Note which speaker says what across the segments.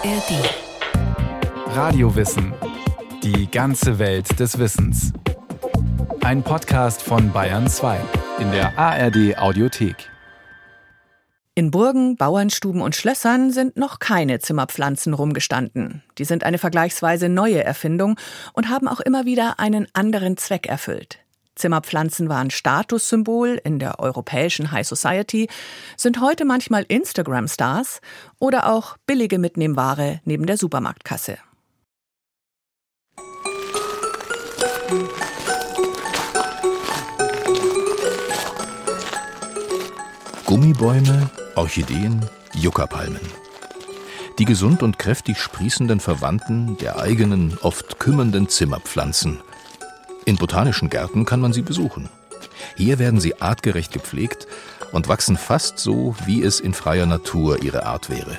Speaker 1: ARD.
Speaker 2: Radiowissen. Die ganze Welt des Wissens. Ein Podcast von Bayern 2 in der ARD Audiothek.
Speaker 1: In Burgen, Bauernstuben und Schlössern sind noch keine Zimmerpflanzen rumgestanden. Die sind eine vergleichsweise neue Erfindung und haben auch immer wieder einen anderen Zweck erfüllt. Zimmerpflanzen waren Statussymbol in der europäischen High Society, sind heute manchmal Instagram-Stars oder auch billige Mitnehmware neben der Supermarktkasse.
Speaker 3: Gummibäume, Orchideen, Yuccapalmen. Die gesund und kräftig sprießenden Verwandten der eigenen, oft kümmernden Zimmerpflanzen. In botanischen Gärten kann man sie besuchen. Hier werden sie artgerecht gepflegt und wachsen fast so, wie es in freier Natur ihre Art wäre.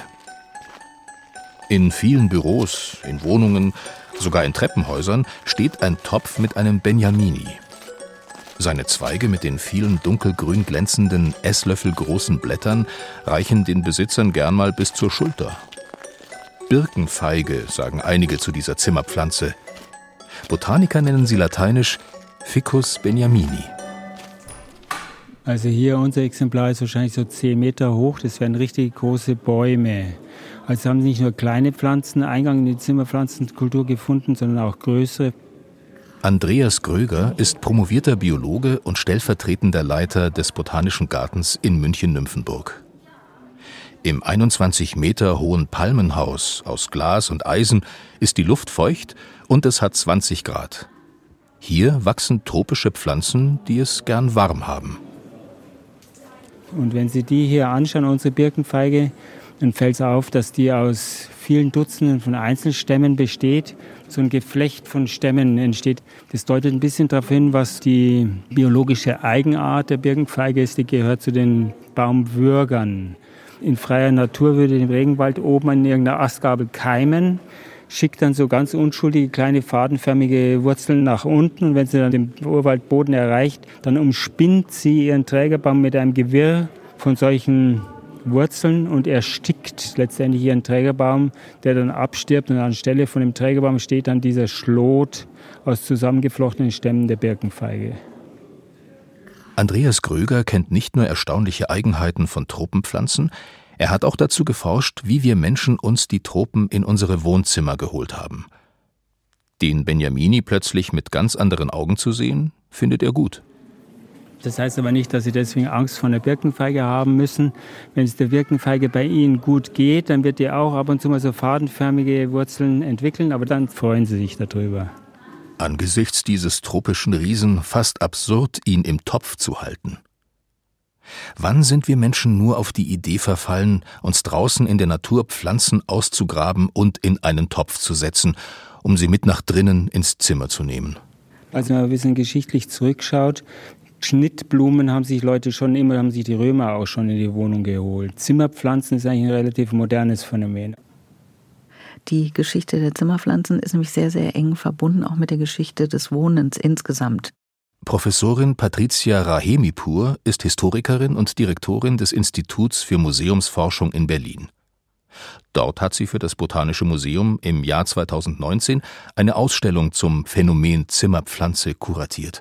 Speaker 3: In vielen Büros, in Wohnungen, sogar in Treppenhäusern steht ein Topf mit einem Benjamini. Seine Zweige mit den vielen dunkelgrün glänzenden, esslöffelgroßen Blättern reichen den Besitzern gern mal bis zur Schulter. Birkenfeige, sagen einige zu dieser Zimmerpflanze. Botaniker nennen sie lateinisch Ficus benjamini.
Speaker 4: Also hier unser Exemplar ist wahrscheinlich so 10 Meter hoch. Das wären richtig große Bäume. Also haben nicht nur kleine Pflanzen Eingang in die Zimmerpflanzenkultur gefunden, sondern auch größere.
Speaker 3: Andreas Gröger ist promovierter Biologe und stellvertretender Leiter des Botanischen Gartens in München-Nymphenburg. Im 21 Meter hohen Palmenhaus aus Glas und Eisen ist die Luft feucht und es hat 20 Grad. Hier wachsen tropische Pflanzen, die es gern warm haben.
Speaker 4: Und wenn Sie die hier anschauen, unsere Birkenfeige, dann fällt es auf, dass die aus vielen Dutzenden von Einzelstämmen besteht. So ein Geflecht von Stämmen entsteht. Das deutet ein bisschen darauf hin, was die biologische Eigenart der Birkenfeige ist. Die gehört zu den Baumwürgern. In freier Natur würde im Regenwald oben an irgendeiner Astgabel keimen, schickt dann so ganz unschuldige, kleine, fadenförmige Wurzeln nach unten. Und wenn sie dann den Urwaldboden erreicht, dann umspinnt sie ihren Trägerbaum mit einem Gewirr von solchen Wurzeln und erstickt letztendlich ihren Trägerbaum, der dann abstirbt. Und anstelle von dem Trägerbaum steht dann dieser Schlot aus zusammengeflochtenen Stämmen der Birkenfeige.
Speaker 3: Andreas Gröger kennt nicht nur erstaunliche Eigenheiten von Tropenpflanzen, er hat auch dazu geforscht, wie wir Menschen uns die Tropen in unsere Wohnzimmer geholt haben. Den Benjamini plötzlich mit ganz anderen Augen zu sehen, findet er gut.
Speaker 4: Das heißt aber nicht, dass Sie deswegen Angst vor der Birkenfeige haben müssen. Wenn es der Birkenfeige bei Ihnen gut geht, dann wird die auch ab und zu mal so fadenförmige Wurzeln entwickeln, aber dann freuen Sie sich darüber.
Speaker 3: Angesichts dieses tropischen Riesen fast absurd, ihn im Topf zu halten. Wann sind wir Menschen nur auf die Idee verfallen, uns draußen in der Natur Pflanzen auszugraben und in einen Topf zu setzen, um sie mit nach drinnen ins Zimmer zu nehmen?
Speaker 4: Also wenn man ein bisschen geschichtlich zurückschaut, Schnittblumen haben sich die Römer auch schon in die Wohnung geholt. Zimmerpflanzen ist eigentlich ein relativ modernes Phänomen.
Speaker 5: Die Geschichte der Zimmerpflanzen ist nämlich sehr, sehr eng verbunden, auch mit der Geschichte des Wohnens insgesamt.
Speaker 3: Professorin Patricia Rahemipur ist Historikerin und Direktorin des Instituts für Museumsforschung in Berlin. Dort hat sie für das Botanische Museum im Jahr 2019 eine Ausstellung zum Phänomen Zimmerpflanze kuratiert.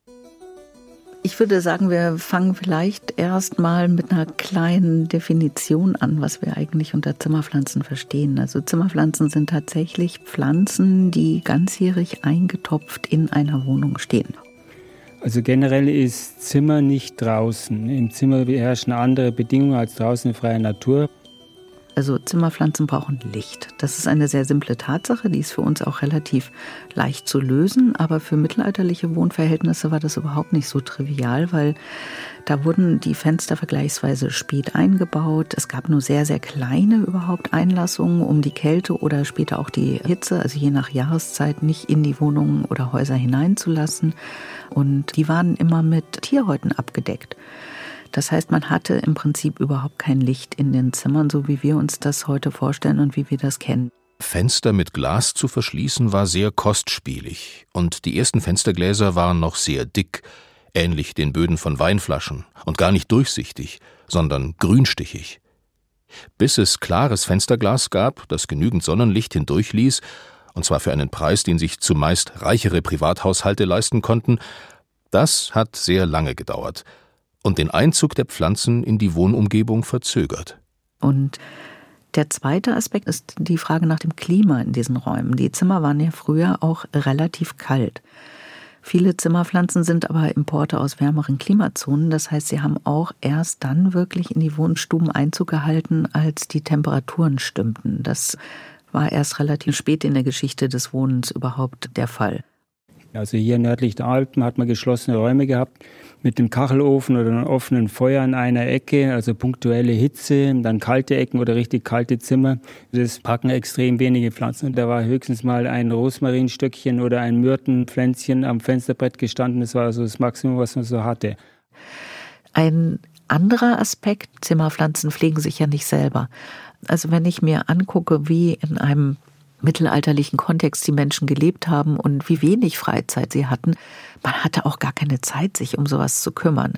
Speaker 5: Ich würde sagen, wir fangen vielleicht erst mal mit einer kleinen Definition an, was wir eigentlich unter Zimmerpflanzen verstehen. Also Zimmerpflanzen sind tatsächlich Pflanzen, die ganzjährig eingetopft in einer Wohnung stehen.
Speaker 4: Also generell ist Zimmer nicht draußen. Im Zimmer herrschen andere Bedingungen als draußen in freier Natur.
Speaker 5: Also Zimmerpflanzen brauchen Licht. Das ist eine sehr simple Tatsache, die ist für uns auch relativ leicht zu lösen. Aber für mittelalterliche Wohnverhältnisse war das überhaupt nicht so trivial, weil da wurden die Fenster vergleichsweise spät eingebaut. Es gab nur sehr, sehr kleine überhaupt Einlassungen, um die Kälte oder später auch die Hitze, also je nach Jahreszeit, nicht in die Wohnungen oder Häuser hineinzulassen. Und die waren immer mit Tierhäuten abgedeckt. Das heißt, man hatte im Prinzip überhaupt kein Licht in den Zimmern, so wie wir uns das heute vorstellen und wie wir das kennen.
Speaker 3: Fenster mit Glas zu verschließen war sehr kostspielig und die ersten Fenstergläser waren noch sehr dick, ähnlich den Böden von Weinflaschen und gar nicht durchsichtig, sondern grünstichig. Bis es klares Fensterglas gab, das genügend Sonnenlicht hindurchließ, und zwar für einen Preis, den sich zumeist reichere Privathaushalte leisten konnten, das hat sehr lange gedauert und den Einzug der Pflanzen in die Wohnumgebung verzögert.
Speaker 5: Und der zweite Aspekt ist die Frage nach dem Klima in diesen Räumen. Die Zimmer waren ja früher auch relativ kalt. Viele Zimmerpflanzen sind aber Importe aus wärmeren Klimazonen. Das heißt, sie haben auch erst dann wirklich in die Wohnstuben Einzug gehalten, als die Temperaturen stimmten. Das war erst relativ spät in der Geschichte des Wohnens überhaupt der Fall.
Speaker 4: Also hier nördlich der Alpen hat man geschlossene Räume gehabt mit dem Kachelofen oder einem offenen Feuer in einer Ecke, also punktuelle Hitze, dann kalte Ecken oder richtig kalte Zimmer. Das packen extrem wenige Pflanzen. Da war höchstens mal ein Rosmarinstöckchen oder ein Myrtenpflänzchen am Fensterbrett gestanden. Das war also das Maximum, was man so hatte.
Speaker 5: Ein anderer Aspekt, Zimmerpflanzen pflegen sich ja nicht selber. Also wenn ich mir angucke, wie in einem mittelalterlichen Kontext die Menschen gelebt haben und wie wenig Freizeit sie hatten, man hatte auch gar keine Zeit, sich um sowas zu kümmern.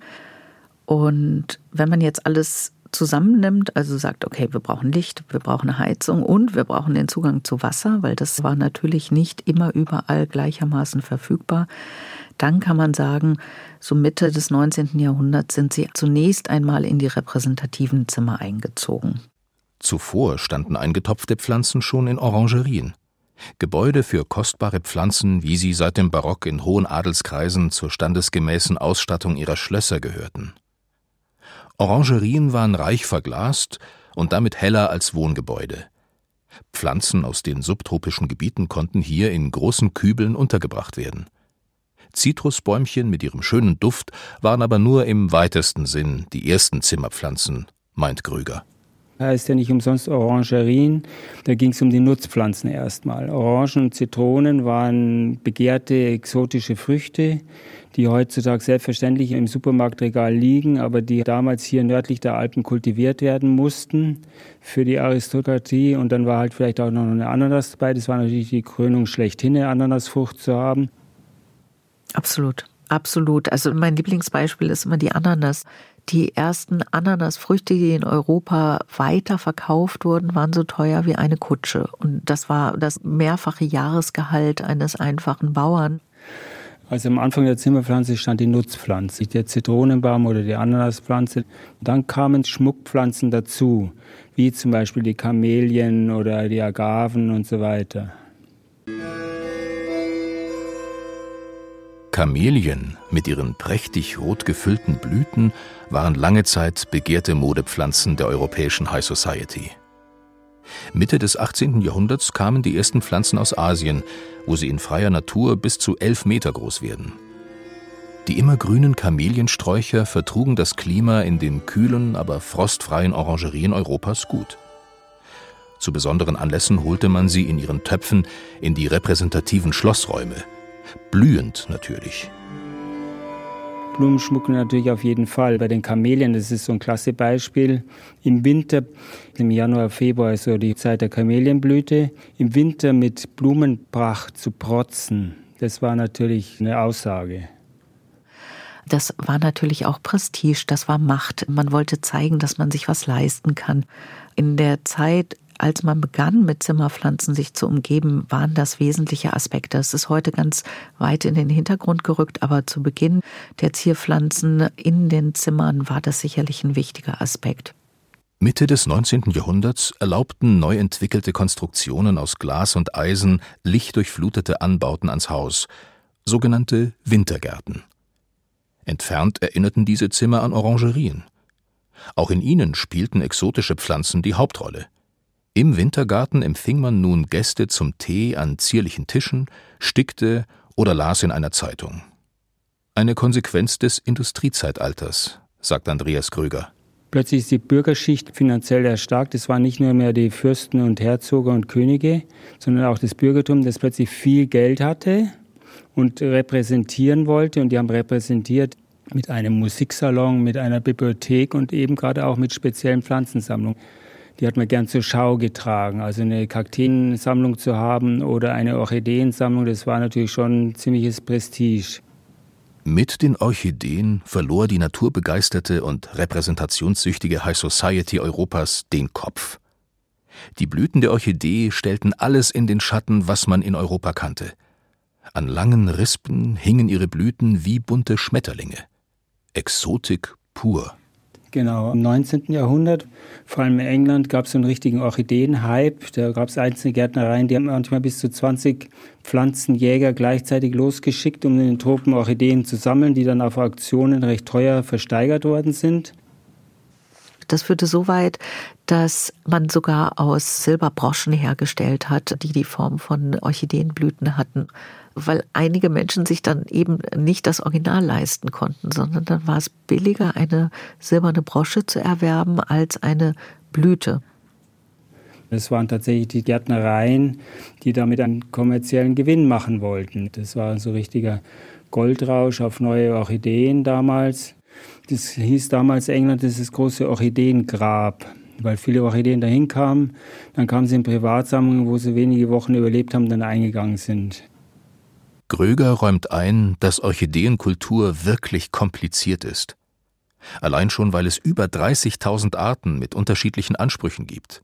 Speaker 5: Und wenn man jetzt alles zusammennimmt, also sagt, okay, wir brauchen Licht, wir brauchen eine Heizung und wir brauchen den Zugang zu Wasser, weil das war natürlich nicht immer überall gleichermaßen verfügbar, dann kann man sagen, so Mitte des 19. Jahrhunderts sind sie zunächst einmal in die repräsentativen Zimmer eingezogen.
Speaker 3: Zuvor standen eingetopfte Pflanzen schon in Orangerien. Gebäude für kostbare Pflanzen, wie sie seit dem Barock in hohen Adelskreisen zur standesgemäßen Ausstattung ihrer Schlösser gehörten. Orangerien waren reich verglast und damit heller als Wohngebäude. Pflanzen aus den subtropischen Gebieten konnten hier in großen Kübeln untergebracht werden. Zitrusbäumchen mit ihrem schönen Duft waren aber nur im weitesten Sinn die ersten Zimmerpflanzen, meint Grüger.
Speaker 4: Heißt ja nicht umsonst Orangerien, da ging es um die Nutzpflanzen erstmal. Orangen und Zitronen waren begehrte exotische Früchte, die heutzutage selbstverständlich im Supermarktregal liegen, aber die damals hier nördlich der Alpen kultiviert werden mussten für die Aristokratie. Und dann war halt vielleicht auch noch eine Ananas dabei. Das war natürlich die Krönung schlechthin, eine Ananasfrucht zu haben.
Speaker 5: Absolut, absolut. Also mein Lieblingsbeispiel ist immer die Ananas. Die ersten Ananasfrüchte, die in Europa weiter verkauft wurden, waren so teuer wie eine Kutsche. Und das war das mehrfache Jahresgehalt eines einfachen Bauern.
Speaker 4: Also am Anfang der Zimmerpflanze stand die Nutzpflanze, der Zitronenbaum oder die Ananaspflanze. Dann kamen Schmuckpflanzen dazu, wie zum Beispiel die Kamelien oder die Agaven und so weiter.
Speaker 3: Kamelien mit ihren prächtig rot gefüllten Blüten waren lange Zeit begehrte Modepflanzen der europäischen High Society. Mitte des 18. Jahrhunderts kamen die ersten Pflanzen aus Asien, wo sie in freier Natur bis zu 11 Meter groß werden. Die immergrünen Kameliensträucher vertrugen das Klima in den kühlen, aber frostfreien Orangerien Europas gut. Zu besonderen Anlässen holte man sie in ihren Töpfen in die repräsentativen Schlossräume. Blühend natürlich.
Speaker 4: Blumenschmuck natürlich auf jeden Fall. Bei den Kamelien, das ist so ein klasse Beispiel. Im Winter, im Januar, Februar ist so die Zeit der Kamelienblüte. Im Winter mit Blumenpracht zu protzen, das war natürlich eine Aussage.
Speaker 5: Das war natürlich auch Prestige, das war Macht. Man wollte zeigen, dass man sich was leisten kann. In der Zeit, als man begann, mit Zimmerpflanzen sich zu umgeben, waren das wesentliche Aspekte. Es ist heute ganz weit in den Hintergrund gerückt, aber zu Beginn der Zierpflanzen in den Zimmern war das sicherlich ein wichtiger Aspekt.
Speaker 3: Mitte des 19. Jahrhunderts erlaubten neu entwickelte Konstruktionen aus Glas und Eisen lichtdurchflutete Anbauten ans Haus, sogenannte Wintergärten. Entfernt erinnerten diese Zimmer an Orangerien. Auch in ihnen spielten exotische Pflanzen die Hauptrolle. Im Wintergarten empfing man nun Gäste zum Tee an zierlichen Tischen, stickte oder las in einer Zeitung. Eine Konsequenz des Industriezeitalters, sagt Andreas Krüger.
Speaker 4: Plötzlich ist die Bürgerschicht finanziell erstarkt. Es waren nicht nur mehr die Fürsten und Herzoge und Könige, sondern auch das Bürgertum, das plötzlich viel Geld hatte und repräsentieren wollte. Und die haben repräsentiert mit einem Musiksalon, mit einer Bibliothek und eben gerade auch mit speziellen Pflanzensammlungen. Die hat man gern zur Schau getragen. Also eine Kakteensammlung zu haben oder eine Orchideensammlung, das war natürlich schon ein ziemliches Prestige.
Speaker 3: Mit den Orchideen verlor die naturbegeisterte und repräsentationssüchtige High Society Europas den Kopf. Die Blüten der Orchidee stellten alles in den Schatten, was man in Europa kannte. An langen Rispen hingen ihre Blüten wie bunte Schmetterlinge. Exotik pur.
Speaker 4: Genau, im 19. Jahrhundert, vor allem in England, gab es so einen richtigen Orchideenhype. Da gab es einzelne Gärtnereien, die haben manchmal bis zu 20 Pflanzenjäger gleichzeitig losgeschickt, um in den Tropen Orchideen zu sammeln, die dann auf Auktionen recht teuer versteigert worden sind.
Speaker 5: Das führte so weit, dass man sogar aus Silberbroschen hergestellt hat, die die Form von Orchideenblüten hatten, weil einige Menschen sich dann eben nicht das Original leisten konnten, sondern dann war es billiger, eine silberne Brosche zu erwerben, als eine Blüte.
Speaker 4: Das waren tatsächlich die Gärtnereien, die damit einen kommerziellen Gewinn machen wollten. Das war so richtiger Goldrausch auf neue Orchideen damals. Das hieß damals England, das ist das große Orchideengrab, weil viele Orchideen dahin kamen. Dann kamen sie in Privatsammlungen, wo sie wenige Wochen überlebt haben, dann eingegangen sind.
Speaker 3: Gröger räumt ein, dass Orchideenkultur wirklich kompliziert ist. Allein schon, weil es über 30.000 Arten mit unterschiedlichen Ansprüchen gibt.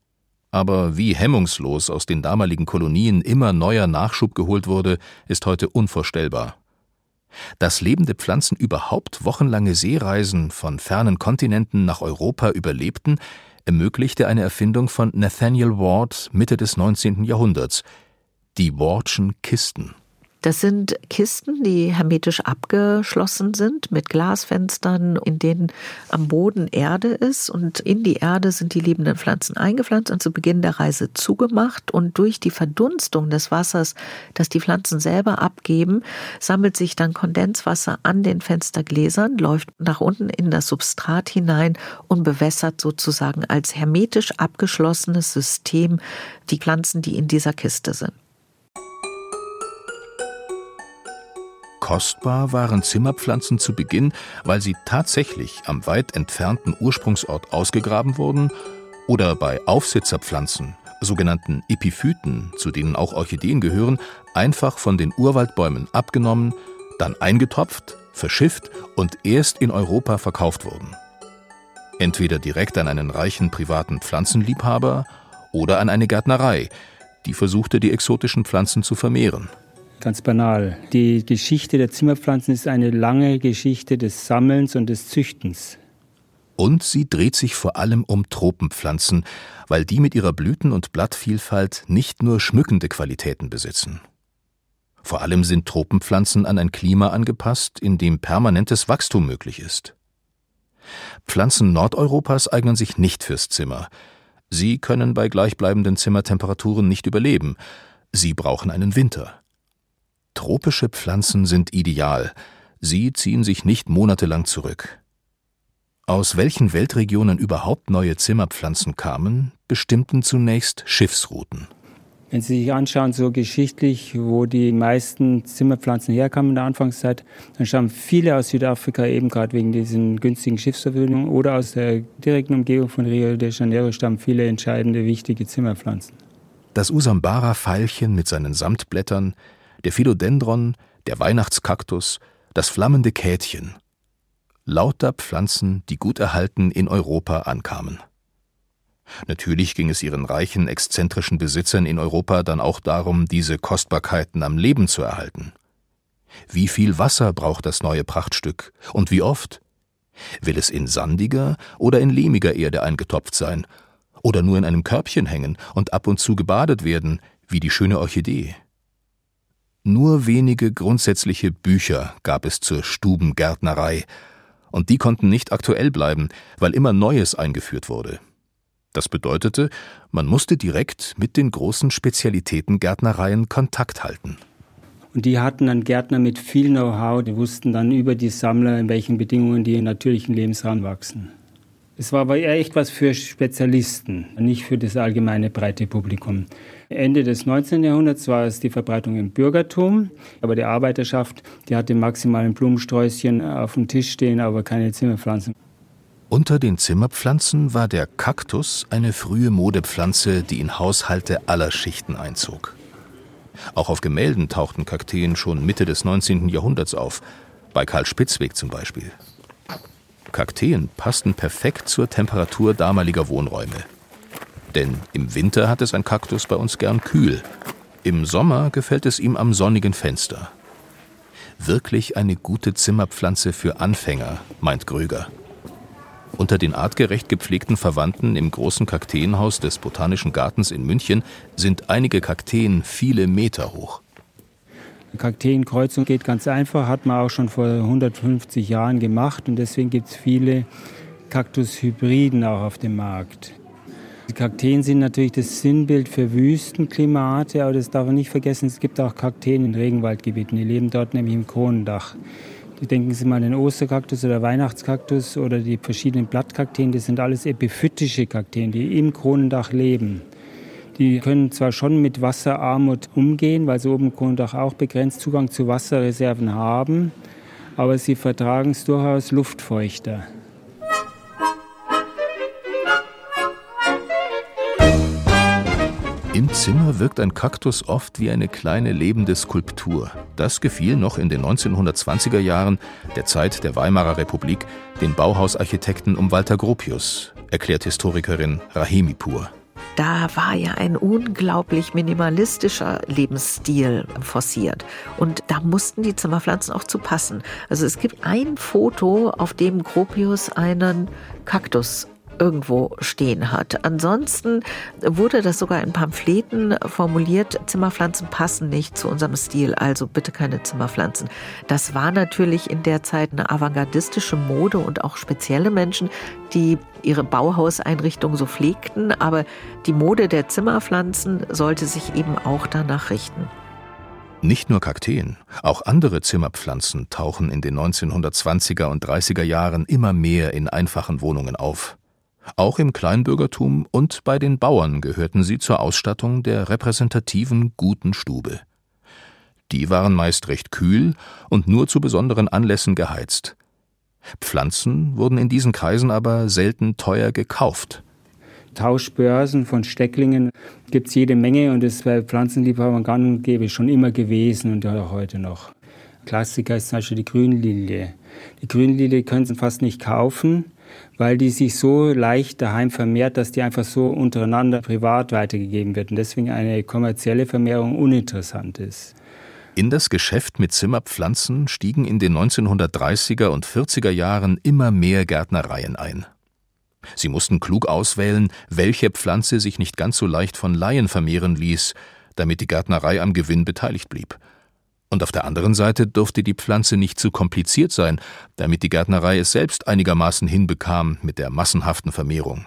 Speaker 3: Aber wie hemmungslos aus den damaligen Kolonien immer neuer Nachschub geholt wurde, ist heute unvorstellbar. Dass lebende Pflanzen überhaupt wochenlange Seereisen von fernen Kontinenten nach Europa überlebten, ermöglichte eine Erfindung von Nathaniel Ward Mitte des 19. Jahrhunderts, die Wardschen Kisten.
Speaker 5: Das sind Kisten, die hermetisch abgeschlossen sind mit Glasfenstern, in denen am Boden Erde ist, und in die Erde sind die lebenden Pflanzen eingepflanzt und zu Beginn der Reise zugemacht, und durch die Verdunstung des Wassers, das die Pflanzen selber abgeben, sammelt sich dann Kondenswasser an den Fenstergläsern, läuft nach unten in das Substrat hinein und bewässert sozusagen als hermetisch abgeschlossenes System die Pflanzen, die in dieser Kiste sind.
Speaker 3: Kostbar waren Zimmerpflanzen zu Beginn, weil sie tatsächlich am weit entfernten Ursprungsort ausgegraben wurden oder bei Aufsitzerpflanzen, sogenannten Epiphyten, zu denen auch Orchideen gehören, einfach von den Urwaldbäumen abgenommen, dann eingetopft, verschifft und erst in Europa verkauft wurden. Entweder direkt an einen reichen privaten Pflanzenliebhaber oder an eine Gärtnerei, die versuchte, die exotischen Pflanzen zu vermehren.
Speaker 4: Ganz banal. Die Geschichte der Zimmerpflanzen ist eine lange Geschichte des Sammelns und des Züchtens.
Speaker 3: Und sie dreht sich vor allem um Tropenpflanzen, weil die mit ihrer Blüten- und Blattvielfalt nicht nur schmückende Qualitäten besitzen. Vor allem sind Tropenpflanzen an ein Klima angepasst, in dem permanentes Wachstum möglich ist. Pflanzen Nordeuropas eignen sich nicht fürs Zimmer. Sie können bei gleichbleibenden Zimmertemperaturen nicht überleben. Sie brauchen einen Winter. Tropische Pflanzen sind ideal. Sie ziehen sich nicht monatelang zurück. Aus welchen Weltregionen überhaupt neue Zimmerpflanzen kamen, bestimmten zunächst Schiffsrouten.
Speaker 4: Wenn Sie sich anschauen, so geschichtlich, wo die meisten Zimmerpflanzen herkamen in der Anfangszeit, dann stammen viele aus Südafrika, eben gerade wegen diesen günstigen Schiffsverbindungen, oder aus der direkten Umgebung von Rio de Janeiro stammen viele entscheidende, wichtige Zimmerpflanzen.
Speaker 3: Das Usambara-Veilchen mit seinen Samtblättern, der Philodendron, der Weihnachtskaktus, das flammende Kätchen. Lauter Pflanzen, die gut erhalten in Europa ankamen. Natürlich ging es ihren reichen, exzentrischen Besitzern in Europa dann auch darum, diese Kostbarkeiten am Leben zu erhalten. Wie viel Wasser braucht das neue Prachtstück und wie oft? Will es in sandiger oder in lehmiger Erde eingetopft sein oder nur in einem Körbchen hängen und ab und zu gebadet werden, wie die schöne Orchidee? Nur wenige grundsätzliche Bücher gab es zur Stubengärtnerei, und die konnten nicht aktuell bleiben, weil immer Neues eingeführt wurde. Das bedeutete, man musste direkt mit den großen Spezialitätengärtnereien Kontakt halten.
Speaker 4: Und die hatten dann Gärtner mit viel Know-how, die wussten dann über die Sammler, in welchen Bedingungen die im natürlichen Lebensraum wachsen. Es war aber eher echt was für Spezialisten, nicht für das allgemeine breite Publikum. Ende des 19. Jahrhunderts war es die Verbreitung im Bürgertum, aber die Arbeiterschaft, die hatte maximal ein Blumensträußchen auf dem Tisch stehen, aber keine Zimmerpflanzen.
Speaker 3: Unter den Zimmerpflanzen war der Kaktus eine frühe Modepflanze, die in Haushalte aller Schichten einzog. Auch auf Gemälden tauchten Kakteen schon Mitte des 19. Jahrhunderts auf, bei Karl-Spitz-Weg zum Beispiel. Kakteen passten perfekt zur Temperatur damaliger Wohnräume. Denn im Winter hat es ein Kaktus bei uns gern kühl. Im Sommer gefällt es ihm am sonnigen Fenster. Wirklich eine gute Zimmerpflanze für Anfänger, meint Gröger. Unter den artgerecht gepflegten Verwandten im großen Kakteenhaus des Botanischen Gartens in München sind einige Kakteen viele Meter hoch.
Speaker 4: Kakteenkreuzung geht ganz einfach, hat man auch schon vor 150 Jahren gemacht und deswegen gibt es viele Kaktushybriden auch auf dem Markt. Die Kakteen sind natürlich das Sinnbild für Wüstenklimate, aber das darf man nicht vergessen, es gibt auch Kakteen in Regenwaldgebieten, die leben dort nämlich im Kronendach. Denken Sie mal an den Osterkaktus oder Weihnachtskaktus oder die verschiedenen Blattkakteen, das sind alles epiphytische Kakteen, die im Kronendach leben. Die können zwar schon mit Wasserarmut umgehen, weil sie oben im Kronendach auch begrenzt Zugang zu Wasserreserven haben, aber sie vertragen es durchaus luftfeuchter.
Speaker 3: Im Zimmer wirkt ein Kaktus oft wie eine kleine lebende Skulptur. Das gefiel noch in den 1920er Jahren, der Zeit der Weimarer Republik, den Bauhausarchitekten um Walter Gropius, erklärt Historikerin Rahimipur.
Speaker 6: Da war ja ein unglaublich minimalistischer Lebensstil forciert. Und da mussten die Zimmerpflanzen auch zu passen. Also es gibt ein Foto, auf dem Gropius einen Kaktus irgendwo stehen hat. Ansonsten wurde das sogar in Pamphleten formuliert, Zimmerpflanzen passen nicht zu unserem Stil, also bitte keine Zimmerpflanzen. Das war natürlich in der Zeit eine avantgardistische Mode und auch spezielle Menschen, die ihre Bauhauseinrichtung so pflegten, aber die Mode der Zimmerpflanzen sollte sich eben auch danach richten.
Speaker 3: Nicht nur Kakteen, auch andere Zimmerpflanzen tauchen in den 1920er und 30er Jahren immer mehr in einfachen Wohnungen auf. Auch im Kleinbürgertum und bei den Bauern gehörten sie zur Ausstattung der repräsentativen guten Stube. Die waren meist recht kühl und nur zu besonderen Anlässen geheizt. Pflanzen wurden in diesen Kreisen aber selten teuer gekauft.
Speaker 4: Tauschbörsen von Stecklingen gibt es jede Menge und das ist bei Pflanzenliebhabern gang und gäbe schon immer gewesen und auch heute noch. Klassiker ist zum Beispiel die Grünlilie. Die Grünlilie können Sie fast nicht kaufen, weil die sich so leicht daheim vermehrt, dass die einfach so untereinander privat weitergegeben wird und deswegen eine kommerzielle Vermehrung uninteressant ist.
Speaker 3: In das Geschäft mit Zimmerpflanzen stiegen in den 1930er und 40er Jahren immer mehr Gärtnereien ein. Sie mussten klug auswählen, welche Pflanze sich nicht ganz so leicht von Laien vermehren ließ, damit die Gärtnerei am Gewinn beteiligt blieb. Und auf der anderen Seite durfte die Pflanze nicht zu kompliziert sein, damit die Gärtnerei es selbst einigermaßen hinbekam mit der massenhaften Vermehrung.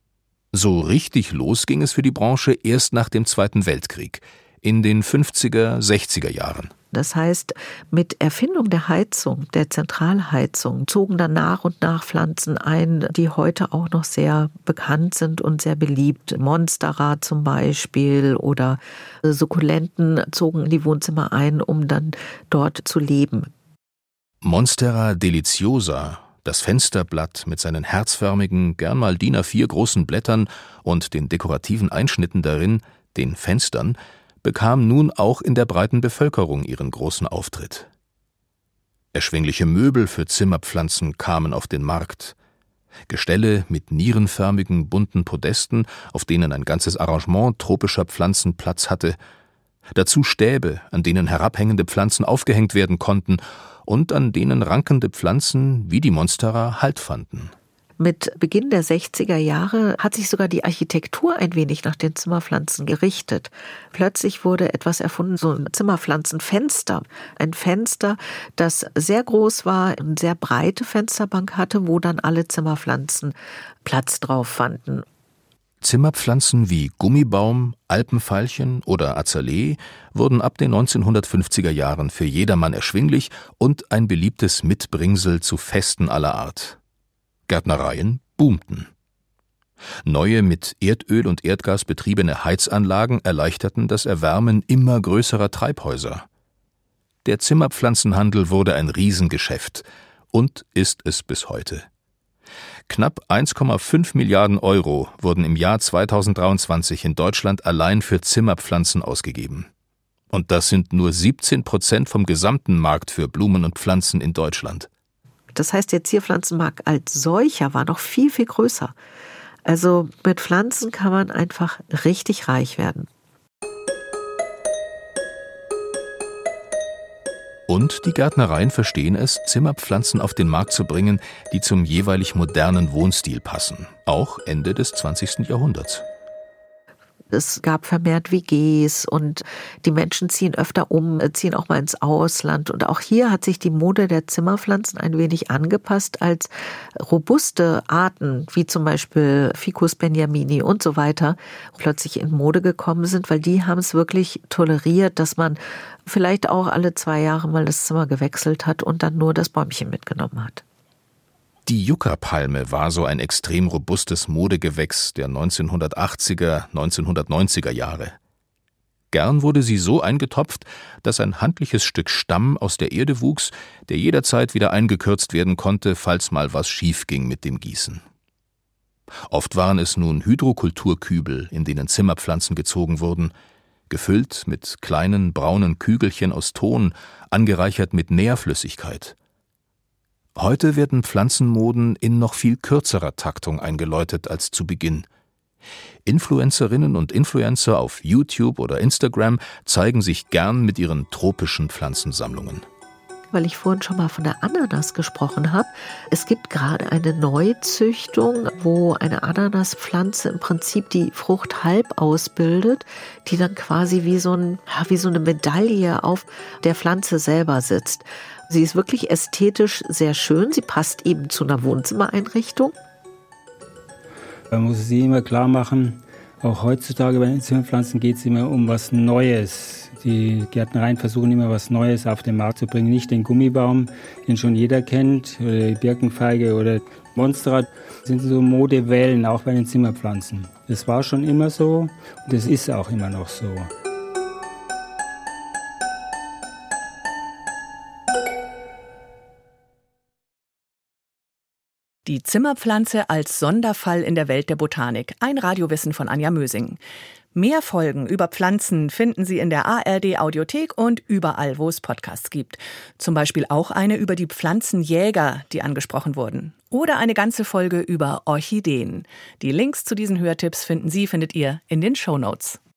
Speaker 3: So richtig los ging es für die Branche erst nach dem Zweiten Weltkrieg, in den 50er, 60er Jahren.
Speaker 6: Das heißt, mit Erfindung der Heizung, der Zentralheizung, zogen dann nach und nach Pflanzen ein, die heute auch noch sehr bekannt sind und sehr beliebt. Monstera zum Beispiel oder Sukkulenten zogen in die Wohnzimmer ein, um dann dort zu leben.
Speaker 3: Monstera deliciosa, das Fensterblatt mit seinen herzförmigen, gern mal DIN A4 großen Blättern und den dekorativen Einschnitten darin, den Fenstern, bekam nun auch in der breiten Bevölkerung ihren großen Auftritt. Erschwingliche Möbel für Zimmerpflanzen kamen auf den Markt. Gestelle mit nierenförmigen, bunten Podesten, auf denen ein ganzes Arrangement tropischer Pflanzen Platz hatte. Dazu Stäbe, an denen herabhängende Pflanzen aufgehängt werden konnten und an denen rankende Pflanzen wie die Monstera Halt fanden.
Speaker 6: Mit Beginn der 60er Jahre hat sich sogar die Architektur ein wenig nach den Zimmerpflanzen gerichtet. Plötzlich wurde etwas erfunden, so ein Zimmerpflanzenfenster. Ein Fenster, das sehr groß war, eine sehr breite Fensterbank hatte, wo dann alle Zimmerpflanzen Platz drauf fanden.
Speaker 3: Zimmerpflanzen wie Gummibaum, Alpenveilchen oder Azalee wurden ab den 1950er Jahren für jedermann erschwinglich und ein beliebtes Mitbringsel zu Festen aller Art. Gärtnereien boomten. Neue mit Erdöl und Erdgas betriebene Heizanlagen erleichterten das Erwärmen immer größerer Treibhäuser. Der Zimmerpflanzenhandel wurde ein Riesengeschäft und ist es bis heute. Knapp 1,5 Milliarden Euro wurden im Jahr 2023 in Deutschland allein für Zimmerpflanzen ausgegeben. Und das sind nur 17% vom gesamten Markt für Blumen und Pflanzen in Deutschland.
Speaker 6: Das heißt, der Zierpflanzenmarkt als solcher war noch viel, viel größer. Also mit Pflanzen kann man einfach richtig reich werden.
Speaker 3: Und die Gärtnereien verstehen es, Zimmerpflanzen auf den Markt zu bringen, die zum jeweilig modernen Wohnstil passen. Auch Ende des 20. Jahrhunderts.
Speaker 6: Es gab vermehrt WGs und die Menschen ziehen öfter um, ziehen auch mal ins Ausland. Und auch hier hat sich die Mode der Zimmerpflanzen ein wenig angepasst, als robuste Arten, wie zum Beispiel Ficus benjamini und so weiter, plötzlich in Mode gekommen sind, weil die haben es wirklich toleriert, dass man vielleicht auch alle 2 Jahre mal das Zimmer gewechselt hat und dann nur das Bäumchen mitgenommen hat.
Speaker 3: Die Yucca-Palme war so ein extrem robustes Modegewächs der 1980er, 1990er Jahre. Gern wurde sie so eingetopft, dass ein handliches Stück Stamm aus der Erde wuchs, der jederzeit wieder eingekürzt werden konnte, falls mal was schief ging mit dem Gießen. Oft waren es nun Hydrokulturkübel, in denen Zimmerpflanzen gezogen wurden, gefüllt mit kleinen braunen Kügelchen aus Ton, angereichert mit Nährflüssigkeit. Heute werden Pflanzenmoden in noch viel kürzerer Taktung eingeläutet als zu Beginn. Influencerinnen und Influencer auf YouTube oder Instagram zeigen sich gern mit ihren tropischen Pflanzensammlungen.
Speaker 6: Weil ich vorhin schon mal von der Ananas gesprochen habe. Es gibt gerade eine Neuzüchtung, wo eine Ananaspflanze im Prinzip die Frucht halb ausbildet, die dann quasi wie so eine Medaille auf der Pflanze selber sitzt. Sie ist wirklich ästhetisch sehr schön. Sie passt eben zu einer Wohnzimmereinrichtung.
Speaker 4: Man muss sich immer klar machen, auch heutzutage bei den Zimmerpflanzen geht es immer um was Neues. Die Gärtnereien versuchen immer was Neues auf den Markt zu bringen. Nicht den Gummibaum, den schon jeder kennt, oder die Birkenfeige oder Monstera. Das sind so Modewellen, auch bei den Zimmerpflanzen. Das war schon immer so und das ist auch immer noch so.
Speaker 1: Die Zimmerpflanze als Sonderfall in der Welt der Botanik. Ein Radiowissen von Anja Mösing. Mehr Folgen über Pflanzen finden Sie in der ARD-Audiothek und überall, wo es Podcasts gibt. Zum Beispiel auch eine über die Pflanzenjäger, die angesprochen wurden. Oder eine ganze Folge über Orchideen. Die Links zu diesen Hörtipps findet ihr in den Shownotes.